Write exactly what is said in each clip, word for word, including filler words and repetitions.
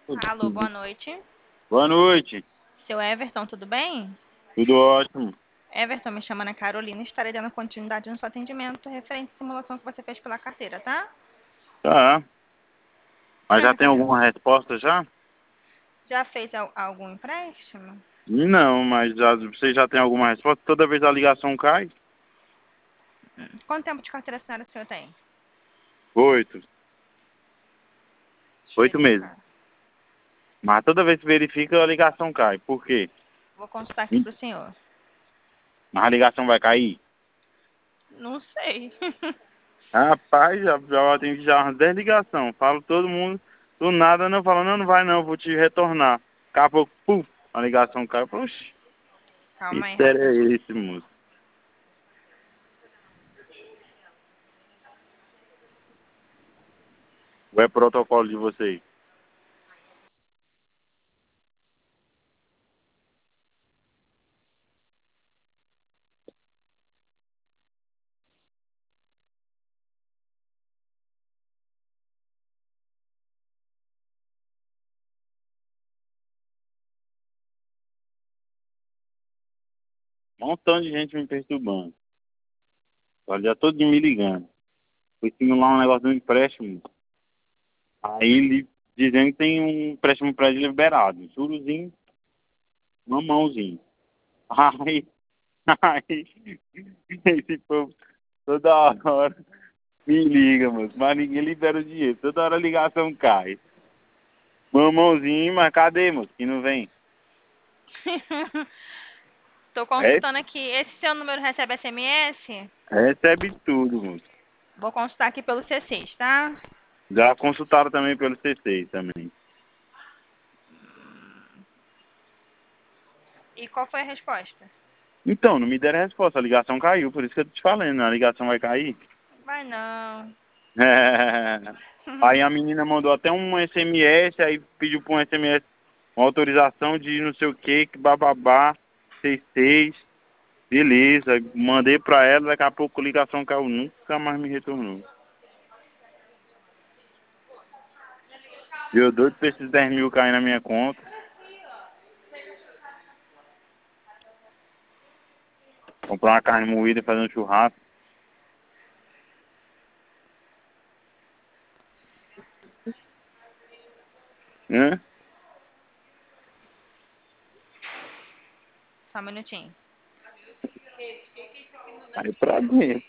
Alô, boa noite. Boa noite. Seu Everton, tudo bem? Tudo ótimo. Everton, me chama Ana Carolina, estarei dando continuidade no seu atendimento referente à simulação que você fez pela carteira, tá? Tá. Mas já tem alguma resposta já? Já fez al- algum empréstimo? Não, mas já, você já tem alguma resposta? Toda vez a ligação cai? Hum. Quanto tempo de carteira assinada o senhor tem? Oito. Deixa eu Oito meses. verificar. Mas toda vez que verifica, a ligação cai. Por quê? Vou consultar aqui pro senhor. Mas a ligação vai cair? Não sei. Rapaz, já, já tem já umas dez ligações. Falo todo mundo, do nada não fala, não, não vai não, vou te retornar. Daqui a pouco, pum, a ligação cai. Oxi, que Calma aí, sério é rapidinho. esse, moço? Qual é o protocolo de vocês? Um montão de gente me perturbando. O dia todo me ligando. Fui simular um negócio de um empréstimo. Aí ele dizendo que tem um empréstimo para ele liberado. Jurozinho, mamãozinho. Aí, aí, esse povo toda hora me liga, moço. Mas ninguém libera o dinheiro. Toda hora a ligação cai. Mamãozinho, mas cadê, moço? Que não vem. Tô É, consultando aqui. Esse seu número recebe S M S? recebe tudo, moço. Vou consultar aqui pelo C seis, tá? Já consultaram também pelo C seis também. E qual foi a resposta? Então, não me deram resposta. A ligação caiu, por isso que eu tô te falando. A ligação vai cair. Vai não. É. Aí a menina mandou até um S M S, aí pediu para um S M S uma autorização de não sei o que, que bababá, seis seis. Beleza, mandei pra ela, daqui a pouco a ligação caiu, nunca mais me retornou. Eu doido pra esses dez mil cair na minha conta. Comprar uma carne moída e fazer um churrasco. Né? Só um minutinho. Aí pra dentro.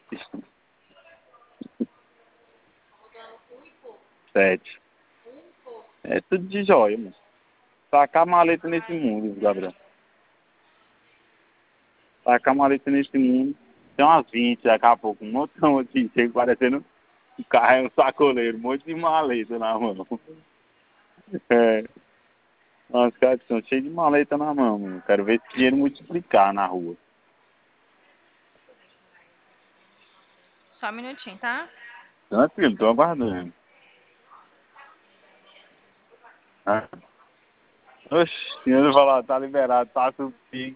Sete. É tudo de jóia, mano. Tacar maleta nesse mundo, Gabriel. Tacar maleta nesse mundo. Tem umas vinte daqui a pouco, um montão aqui. Chega parecendo um carro, é um sacoleiro, um monte de maleta na mão. É. Os caras estão cheios de maleta na mão, mano. Quero ver esse dinheiro multiplicar na rua. Só um minutinho, tá? Tranquilo, tô aguardando. Ah. Oxi, eu falar, tá liberado, passa o pique.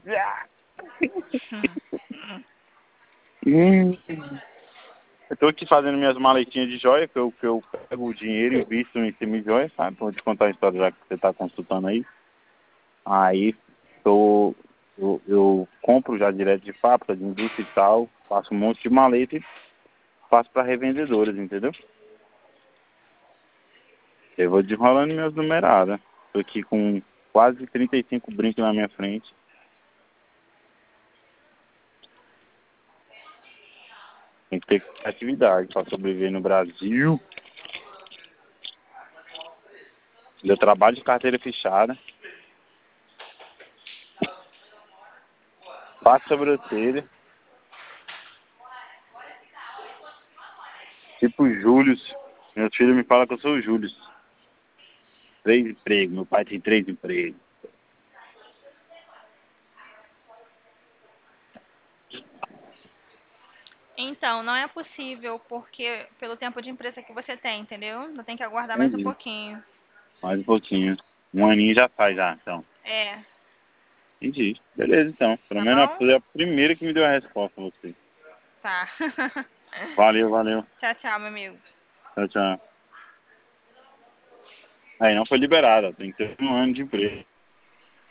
Hum. Eu tô aqui fazendo minhas maletinhas de joia, que eu, que eu pego o dinheiro e visto em cima de joia, sabe? Vou te contar a história já que você tá consultando aí. Aí tô, eu, eu compro já direto de fábrica, de indústria e tal, faço um monte de maleta e faço para revendedoras, entendeu? Eu vou desenrolando minhas numeradas. Tô aqui com quase trinta e cinco brincos na minha frente. Tem que ter criatividade para sobreviver no Brasil. Eu trabalho de carteira fechada. Faço sobrancelha. Tipo Júlio. Meus filhos me falam que eu sou o Júlio. Três empregos. Meu pai tem três empregos. Então, não é possível, porque pelo tempo de empresa que você tem, entendeu? Ainda tem que aguardar mais um Entendi. pouquinho. Mais um pouquinho. Um aninho já sai já, então. É, Entendi. Beleza, então. Pelo tá menos bom? foi a primeira que me deu a resposta, você. Tá. Valeu, valeu. Tchau, tchau, meu amigo. Tchau, tchau. Aí não foi liberada, tem que ter um ano de emprego.